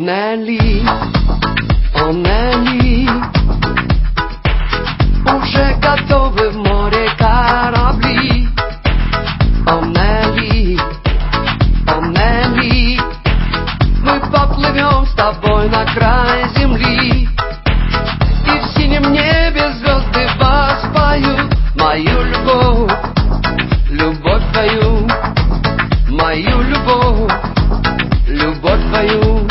Нелли, о Нелли, уже готовы в море корабли. О Нелли, мы поплывем с тобой на край земли, и в синем небе звезды воспоют мою любовь, любовь твою, мою любовь, любовь твою.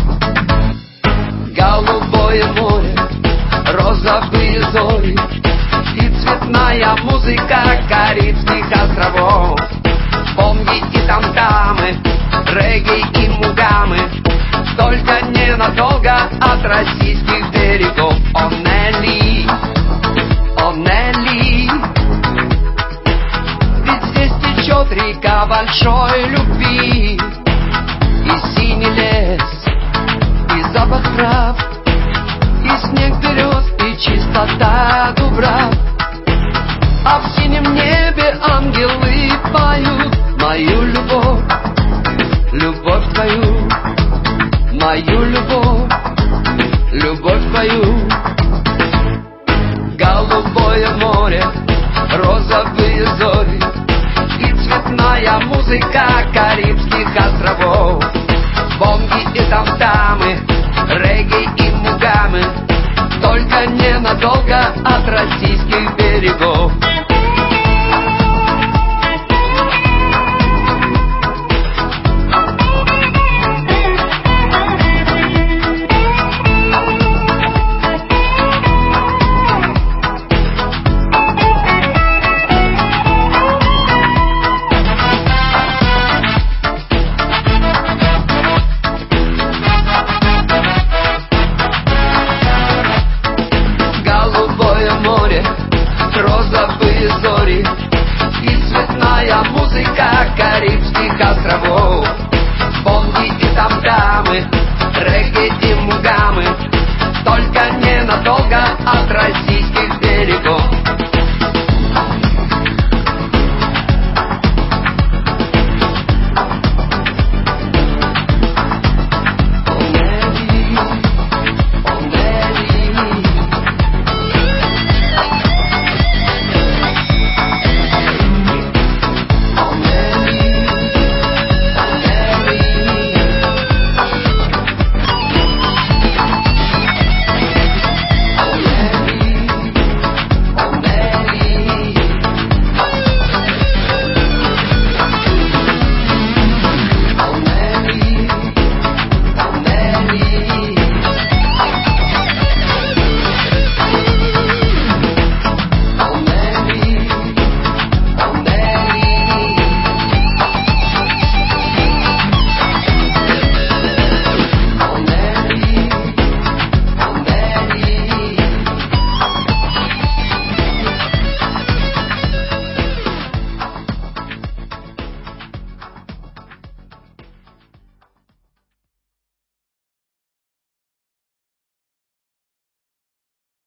Голубое море, розовые зори и цветная музыка Карибских островов. Бонги и там-тамы, регги и мугамы, только ненадолго от российских берегов. О Нелли, ведь здесь течет река большой любви, и синий лес, и запах трав, и снег берез, и чистота дубрав. А в синем небе ангелы поют мою любовь, любовь твою, мою любовь, любовь твою. Голубое море, розовые зори и цветная музыка Карибских островов. Бонги и там-тамы, регги и мугамы, только ненадолго от российских берегов.